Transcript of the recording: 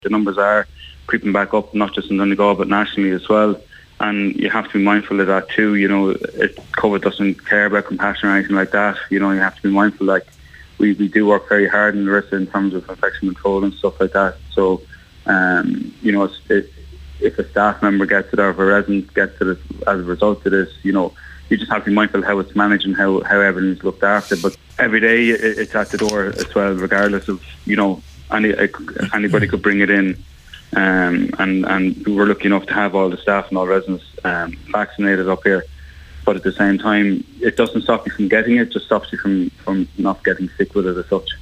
The numbers are creeping back up, not just in Donegal but nationally as well. And you have to be mindful of that too. COVID doesn't care about compassion or anything like that. You have to be mindful. Like we do work very hard in the in terms of infection control and stuff like that. So, if a staff member gets it or if a resident gets it as a result of this, you just have to be mindful of how it's managed and how everything's looked after. But every day it's at the door as well, regardless of, anybody could bring it in. And we're lucky enough to have all the staff and all residents vaccinated up here. But at the same time, it doesn't stop you from getting it, just stops you from not getting sick with it as such.